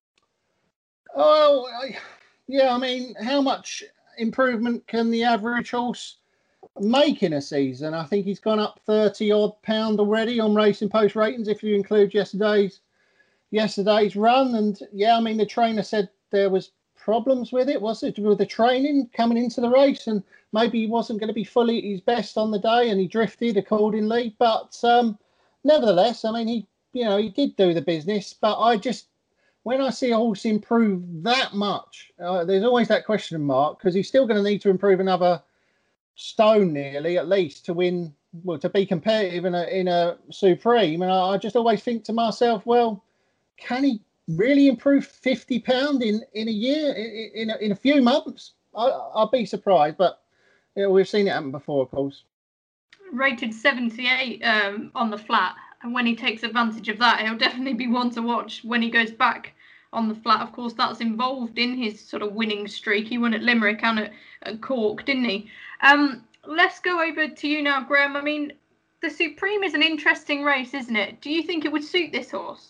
Oh, I, yeah, I mean, how much improvement can the average horse make in a season? I think he's gone up thirty odd pound already on Racing Post ratings, if you include yesterday's yesterday's run. And yeah, I mean, the trainer said there was problems with it, was it, with the training coming into the race, and maybe he wasn't going to be fully at his best on the day, and he drifted accordingly. But um, nevertheless, I mean, he, you know, he did do the business. But I just, when I see a horse improve that much, uh, there's always that question mark, because he's still going to need to improve another stone nearly at least to win, well, to be competitive in a in a Supreme. And I, I just always think to myself, well, can he really improve fifty pound in in a year, in in a, in a few months? I, I'll be surprised, but you know, we've seen it happen before, of course. Rated seventy-eight um, on the flat, and when he takes advantage of that, he'll definitely be one to watch when he goes back on the flat. Of course, that's involved in his sort of winning streak. He won at Limerick and at, at Cork, didn't he? Um, let's go over to you now, Graham. I mean, the Supreme is an interesting race, isn't it? Do you think it would suit this horse?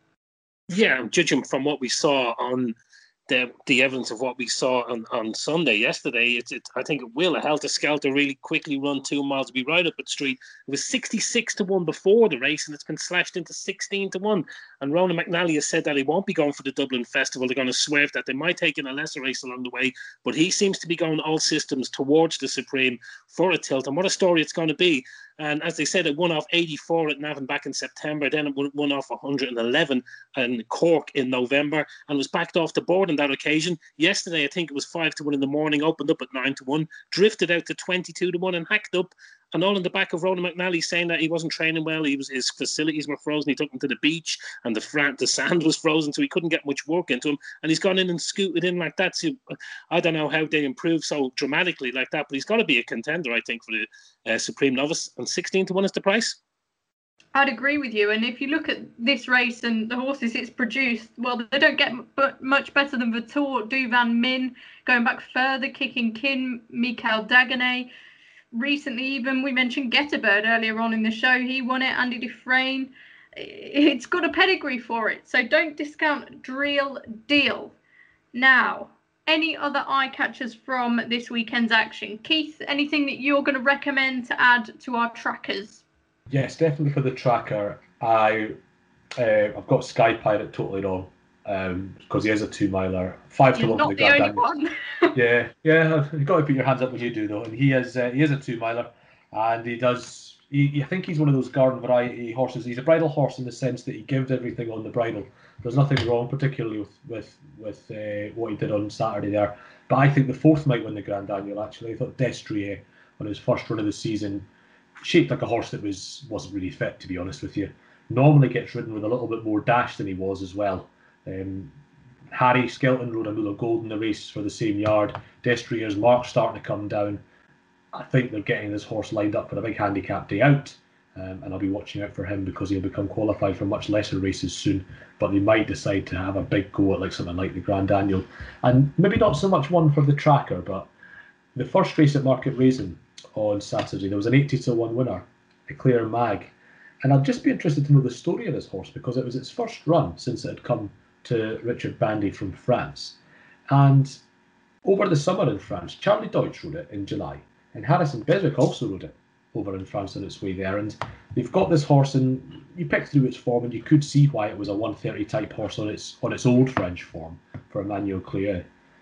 Yeah, judging from what we saw on the the evidence of what we saw on, on Sunday, yesterday, it's it, I think it will. A Helter Skelter really quickly run two miles, be right up at Street. It was sixty-six to one before the race, and it's been slashed into sixteen to one. And Ronan McNally has said that he won't be going for the Dublin Festival. They're going to swerve that. They might take in a lesser race along the way, but he seems to be going all systems towards the Supreme for a tilt. And what a story it's going to be. And as they said, it won off eighty-four at Navan back in September. Then it won off one hundred eleven in Cork in November and was backed off the board on that occasion. Yesterday, I think it was five to one in the morning, opened up at nine to one, drifted out to twenty-two to one and hacked up. And all in the back of Ronan McNally saying that he wasn't training well. He was His facilities were frozen. He took him to the beach and the, fr- the sand was frozen, so he couldn't get much work into him. And he's gone in and scooted in like that. So I don't know how they improve so dramatically like that, but he's got to be a contender, I think, for the uh, Supreme Novice. And sixteen to one is the price. I'd agree with you. And if you look at this race and the horses it's produced, well, they don't get much better than Vautour, Duvan Min, going back further, Kicking Kin, Mikael Dagenais. Recently, even we mentioned Getabird earlier on in the show. He won it. Andy Dufresne. It's got a pedigree for it. So don't discount Dreal Deal. Now, any other eye catchers from this weekend's action? Keith, anything that you're going to recommend to add to our trackers? Yes, definitely for the tracker. I, uh, I've got Sky Pirate totally wrong because um, he is a two miler. Five You're to one not for the the Grand only Daniels. one. yeah, yeah. You've got to put your hands up when you do though. And he is uh, he is a two miler, and he does. He, I think he's one of those garden variety horses. He's a bridle horse in the sense that he gives everything on the bridle. There's nothing wrong, particularly with with with uh, what he did on Saturday there. But I think the fourth might win the Grand Daniel. Actually, I thought Destrier on his first run of the season shaped like a horse that was wasn't really fit, to be honest with you. Normally gets ridden with a little bit more dash than he was as well. Um, Harry Skelton rode a Mula Gold in the race for the same yard. Destrier's mark's starting to come down. I think they're getting this horse lined up for a big handicap day out, um, and I'll be watching out for him because he'll become qualified for much lesser races soon. But they might decide to have a big go at like something like the Grand Daniel, and maybe not so much one for the tracker. But the first race at Market Raisin on Saturday, there was an eighty to one winner, Eclair Mag, and I'd just be interested to know the story of this horse because it was its first run since it had come to Richard Bandy from France. And over the summer in France, Charlie Deutsch rode it in July, and Harrison Beswick also rode it over in France on its way there. And they've got this horse, and you pick through its form, and you could see why it was a one thirty type horse on its on its old French form for Emmanuel Cléa.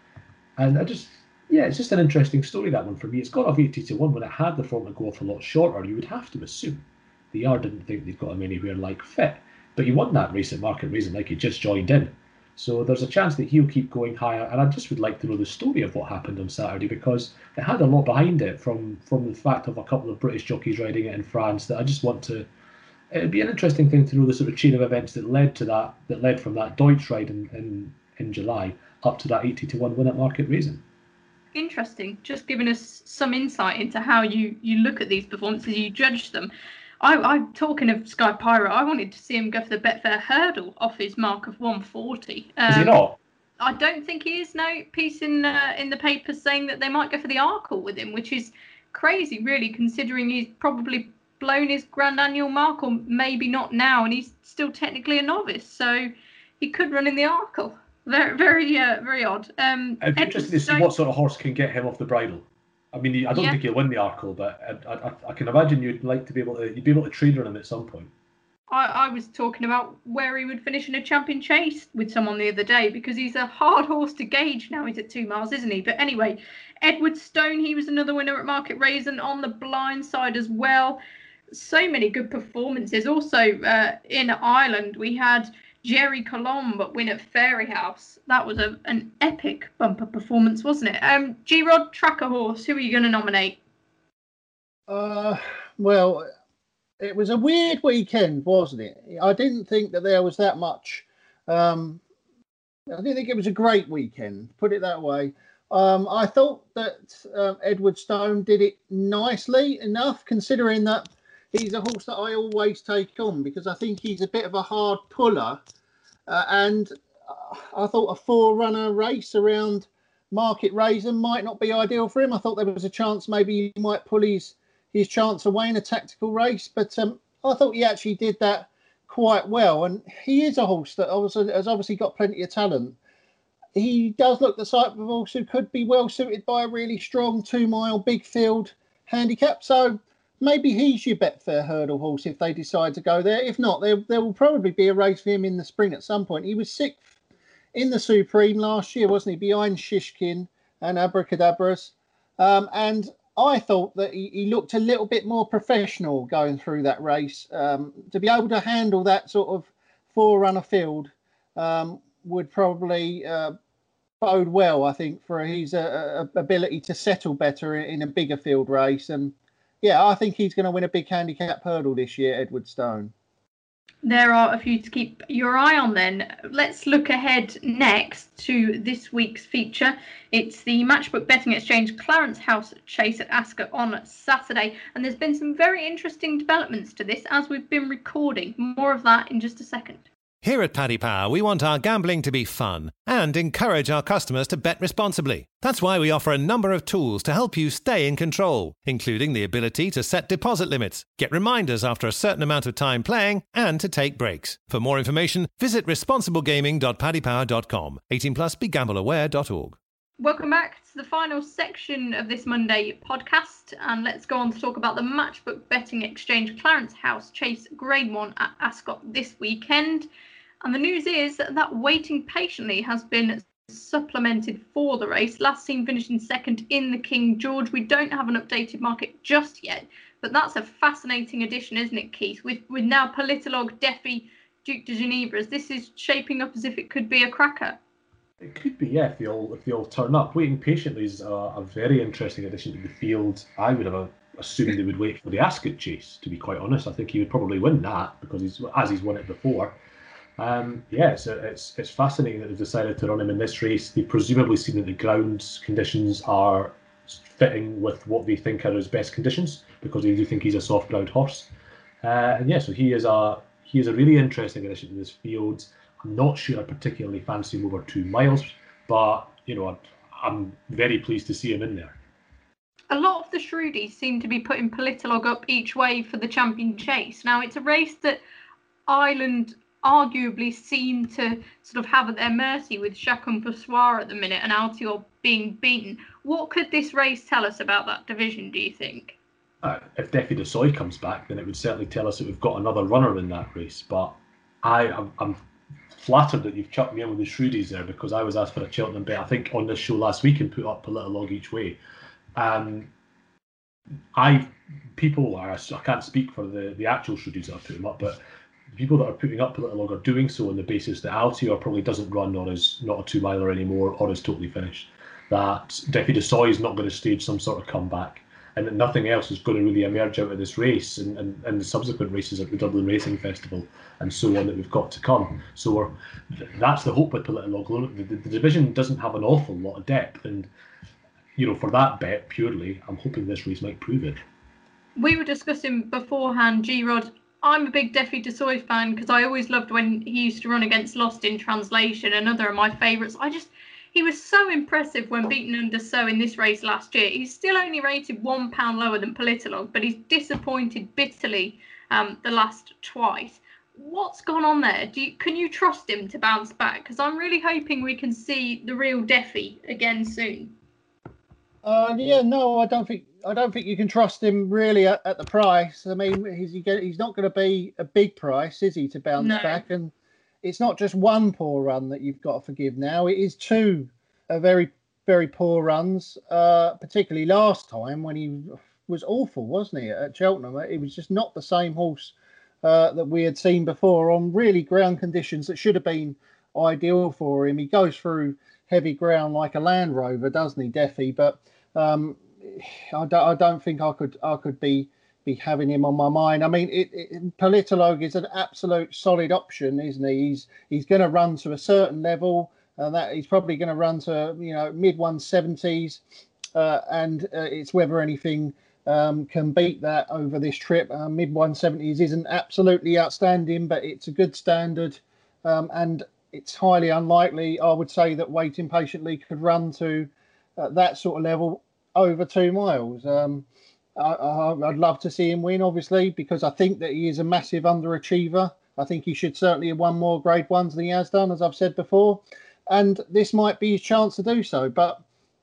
And I just, yeah, it's just an interesting story, that one for me. It's got off eighty to one when it had the form to go off a lot shorter. You would have to assume the yard didn't think they'd got him anywhere like fit. But he won that race at Market Raisin like he just joined in. So there's a chance that he'll keep going higher. And I just would like to know the story of what happened on Saturday because it had a lot behind it from, from the fact of a couple of British jockeys riding it in France that I just want to... It'd be an interesting thing to know the sort of chain of events that led to that, that led from that Deutsch ride in, in, in July up to that eighty to one win at Market Raisin. Interesting. Just giving us some insight into how you, you look at these performances, you judge them. I, I'm talking of Sky Pirate. I wanted to see him go for the Betfair Hurdle off his mark of one forty. Um, is he not? I don't think he is. No piece in uh, in the papers saying that they might go for the Arkle with him, which is crazy, really, considering he's probably blown his Grand Annual mark, or maybe not now, and he's still technically a novice, so he could run in the Arkle. Very, very, uh, very odd. Um, I'd be interested to see what sort of horse can get him off the bridle. I mean, I don't yeah. think he'll win the Arkle, but I, I, I can imagine you'd like to be able to you'd be able to trade on him at some point. I, I was talking about where he would finish in a champion chase with someone the other day because he's a hard horse to gauge now. He's at two miles, isn't he? But anyway, Edward Stone, he was another winner at Market Raisin on the blind side as well. So many good performances. Also uh, in Ireland, we had Jerry Colombe win at Fairyhouse. That was a, an epic bumper performance, wasn't it? Um, G-Rod, Tracker Horse, who are you going to nominate? Uh, well, it was a weird weekend, wasn't it? I didn't think that there was that much. Um, I didn't think it was a great weekend, put it that way. Um, I thought that um, Edward Stone did it nicely enough, considering that he's a horse that I always take on because I think he's a bit of a hard puller. Uh, and I thought a four-runner race around Market Raisin might not be ideal for him. I thought there was a chance maybe he might pull his, his chance away in a tactical race. But um, I thought he actually did that quite well. And he is a horse that also has obviously got plenty of talent. He does look the type of horse who could be well suited by a really strong two-mile big field handicap. So maybe he's your Betfair hurdle horse if they decide to go there. If not, there, there will probably be a race for him in the spring at some point. He was sixth in the Supreme last year, wasn't he? Behind Shishkin and Abracadabras. Um, and I thought that he, he looked a little bit more professional going through that race. Um, to be able to handle that sort of four-runner field um, would probably uh, bode well, I think, for his uh, ability to settle better in a bigger field race. And yeah, I think he's going to win a big handicap hurdle this year, Edward Stone. There are a few to keep your eye on then. Let's look ahead next to this week's feature. It's the Matchbook Betting Exchange Clarence House Chase at Ascot on Saturday. And there's been some very interesting developments to this as we've been recording. More of that in just a second. Here at Paddy Power, we want our gambling to be fun and encourage our customers to bet responsibly. That's why we offer a number of tools to help you stay in control, including the ability to set deposit limits, get reminders after a certain amount of time playing, and to take breaks. For more information, visit responsible gaming dot paddy power dot com. eighteen plus, be gamble aware dot org. Welcome back to the final section of this Monday podcast, and let's go on to talk about the Matchbook Betting Exchange Clarence House Chase Grade one at Ascot this weekend. And the news is that waiting patiently has been supplemented for the race. Last seen finishing second in the King George. We don't have an updated market just yet, but that's a fascinating addition, isn't it, Keith? With with now Politolog, Defi, Duke de Ginevras, this is shaping up as if it could be a cracker. It could be, yeah, if they all if they all turn up. Waiting patiently is a, a very interesting addition to the field. I would have a, assumed they would wait for the Ascot Chase. To be quite honest, I think he would probably win that because he's as he's won it before. Um, yeah, so it's it's fascinating that they've decided to run him in this race. They've presumably seen that the ground conditions are fitting with what they think are his best conditions because they do think he's a soft ground horse. Uh, and yeah, so he is a he is a really interesting addition to this field. I'm not sure I particularly fancy him over two miles, but you know, I'm, I'm very pleased to see him in there. A lot of the Shrewdies seem to be putting Politolog up each way for the Champion Chase. Now, it's a race that Ireland arguably seem to sort of have at their mercy with Chacun Pour Soi at the minute and Altior being beaten. What could this race tell us about that division, do you think? Uh, if Defi de Soy comes back, then it would certainly tell us that we've got another runner in that race. But I, I'm, I'm flattered that you've chucked me in with the Shrewdies there because I was asked for a Cheltenham bet, I think, on this show last week and put up Politolog each way. Um, I people are, I can't speak for the, the actual Shrewdies that have put him up, but people that are putting up Politolog are doing so on the basis that Altior probably doesn't run or is not a two-miler anymore or is totally finished. That Defi de Soy is not going to stage some sort of comeback and that nothing else is going to really emerge out of this race and, and, and the subsequent races at the Dublin Racing Festival and so on that we've got to come. So we're, that's the hope with Politolog. The, the, the division doesn't have an awful lot of depth and, you know, for that bet purely, I'm hoping this race might prove it. We were discussing beforehand, G-Rod, I'm a big Defi de Soy fan because I always loved when he used to run against Lost in Translation, another of my favourites. I just, he was so impressive when beaten under So in this race last year. He's still only rated one pound lower than Politolog, but he's disappointed bitterly um, the last twice. What's gone on there? Do you, can you trust him to bounce back? Because I'm really hoping we can see the real Defi again soon. Uh, yeah, no, I don't think I don't think you can trust him really at, at the price. I mean, he's he get, he's not going to be a big price, is he, to bounce no. back? And it's not just one poor run that you've got to forgive now. It is two uh, very, very poor runs, uh, particularly last time when he was awful, wasn't he, at Cheltenham? It was just not the same horse uh, that we had seen before on really ground conditions that should have been ideal for him. He goes through heavy ground like a Land Rover, doesn't he, Deffy? But um, I, don't, I don't think I could I could be be having him on my mind. I mean, it, it, Politolog is an absolute solid option, isn't he? He's he's going to run to a certain level, and that he's probably going to run to you know mid one seventies, uh, and uh, it's whether anything um, can beat that over this trip. Uh, mid one seventies isn't absolutely outstanding, but it's a good standard, um, and it's highly unlikely, I would say, that Waiting Patiently could run to uh, that sort of level over two miles. Um, I, I, I'd love to see him win, obviously, because I think that he is a massive underachiever. I think he should certainly have won more grade ones than he has done, as I've said before. And this might be his chance to do so. But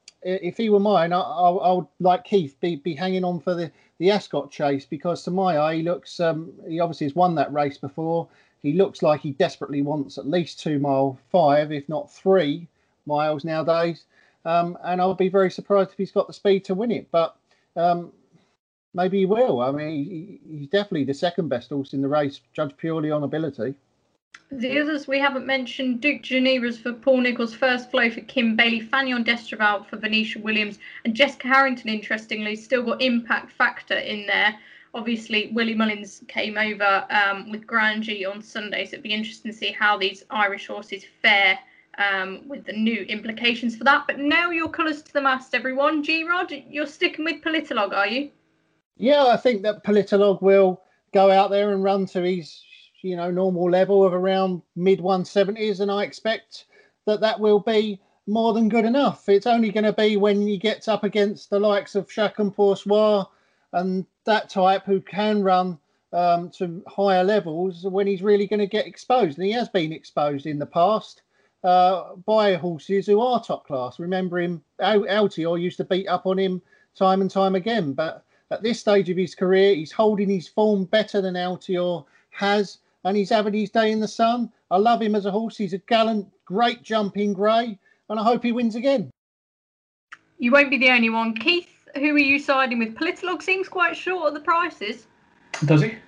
if he were mine, I, I, I would, like Keith, be, be hanging on for the, the Ascot chase, because to my eye, he looks, um, he obviously has won that race before. He looks like he desperately wants at least two mile five, if not three miles nowadays. Um, and I'll be very surprised if he's got the speed to win it. But um, maybe he will. I mean, he, he's definitely the second best horse in the race, judged purely on ability. The others we haven't mentioned: Duke Ginevra's for Paul Nichols, First Flow for Kim Bailey, Fagnon d'Estravael for Venetia Williams, and Jessica Harrington, interestingly, still got Impact Factor in there. Obviously, Willie Mullins came over um, with Grangie on Sunday, so it'd be interesting to see how these Irish horses fare um, with the new implications for that. But now your colours to the mast, everyone. G-Rod, you're sticking with Politolog, are you? Yeah, I think that Politolog will go out there and run to his, you know, normal level of around mid one seventies, and I expect that that will be more than good enough. It's only going to be when he gets up against the likes of Chacun Pour Soi and that type who can run um, to higher levels when he's really going to get exposed. And he has been exposed in the past uh, by horses who are top class. Remember him, Al- Altior used to beat up on him time and time again. But at this stage of his career, he's holding his form better than Altior has, and he's having his day in the sun. I love him as a horse. He's a gallant, great jumping grey, and I hope he wins again. You won't be the only one. Keith, who are you siding with? Politolog seems quite short of the prices. Does he?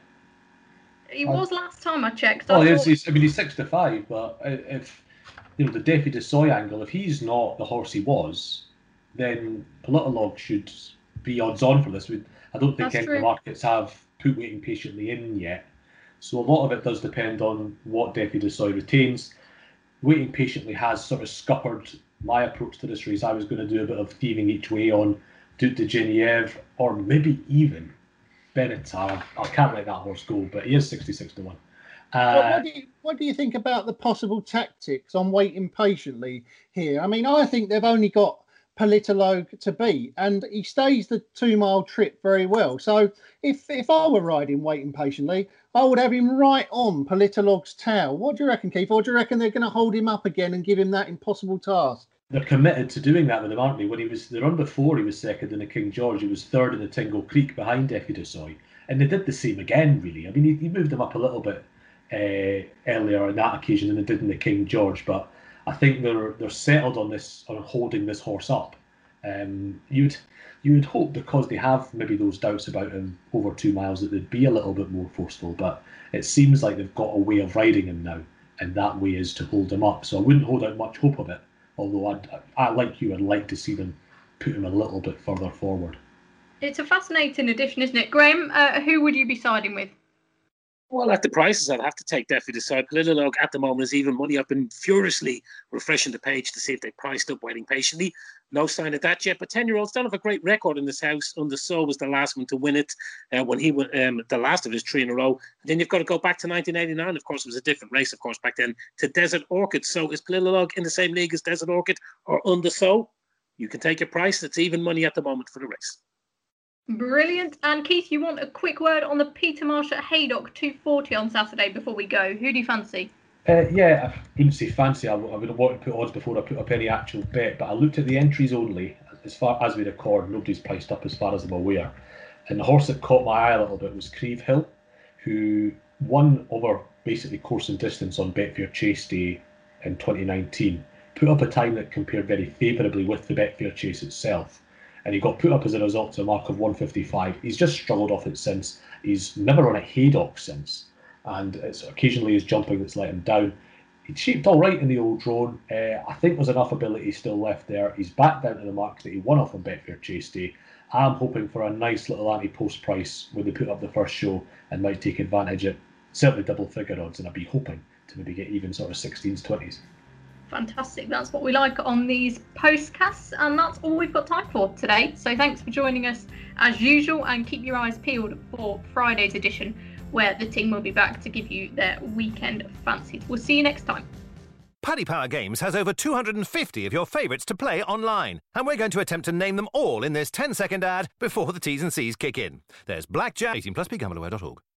He was um, last time I checked. Well, I, he's, thought... he's, I mean, he's six to five, but if, you know, the Deffy du Seuil angle, if he's not the horse he was, then Politolog should be odds on for this. I don't think any of the markets have put Waiting Patiently in yet. So a lot of it does depend on what Deffy du Seuil retains. Waiting Patiently has sort of scuppered my approach to this race. I was going to do a bit of thieving each way on Duke de Genièvre, or maybe even Benatar. I can't let that horse go, but he is sixty-six to one. Uh, what, what, do you, what do you think about the possible tactics on Waiting Patiently here? I mean, I think they've only got Politolog to beat, and he stays the two mile trip very well. So if if I were riding Waiting Patiently, I would have him right on Politolog's tail. What do you reckon, Keith? Or do you reckon they're going to hold him up again and give him that impossible task? They're committed to doing that with him, aren't they? When he was the run before, he was second in the King George. He was third in the Tingle Creek behind Deffy du Seuil, and they did the same again. Really, I mean, he, he moved him up a little bit uh, earlier on that occasion than they did in the King George, but I think they're they're settled on this, on holding this horse up. Um, you'd you would hope, because they have maybe those doubts about him over two miles, that they'd be a little bit more forceful. But it seems like they've got a way of riding him now, and that way is to hold him up. So I wouldn't hold out much hope of it. Although I'd, I, like you, I'd like to see them put him a little bit further forward. It's a fascinating addition, isn't it? Graham, uh, who would you be siding with? Well, at the prices, I'd have to take Deffy du Seuil. Politolog at the moment is even money. I've been furiously refreshing the page to see if they priced up Waiting Patiently. No sign of that yet. But ten-year-olds don't have a great record in this house. Undesau was the last one to win it uh, when he won um, the last of his three in a row. And then you've got to go back to nineteen eighty-nine. Of course, it was a different race, of course, back then, to Desert Orchid. So is Politolog in the same league as Desert Orchid or Undesau? You can take your price. It's even money at the moment for the race. Brilliant. And Keith, you want a quick word on the Peter Marsh at Haydock two forty on Saturday before we go? Who do you fancy? Uh, yeah, I wouldn't say fancy. I, I would have wanted to put odds before I put up any actual bet, but I looked at the entries only. As far as we record, nobody's priced up as far as I'm aware. And the horse that caught my eye a little bit was Creve Hill, who won over basically course and distance on Betfair Chase Day in twenty nineteen. Put up a time that compared very favourably with the Betfair Chase itself. And he got put up as a result to a mark of one fifty-five. He's just struggled off it since. He's never run a Haydock since. and it's occasionally his jumping that's let him down. He's shaped all right in the Old Drone. Uh, I think there's enough ability still left there. He's back down to the mark that he won off on Betfair Chase Day. I'm hoping for a nice little anti-post price when they put up the first show and might take advantage at certainly double figure odds, and I'd be hoping to maybe get even sort of sixteens, twenties. Fantastic. That's what we like on these postcasts, and that's all we've got time for today. So thanks for joining us as usual, and keep your eyes peeled for Friday's edition, where the team will be back to give you their weekend fancies. We'll see you next time. Paddy Power Games has over two hundred fifty of your favourites to play online, and we're going to attempt to name them all in this ten second ad before the T's and C's kick in. There's Blackjack, eighteen plus, be gamble aware dot org.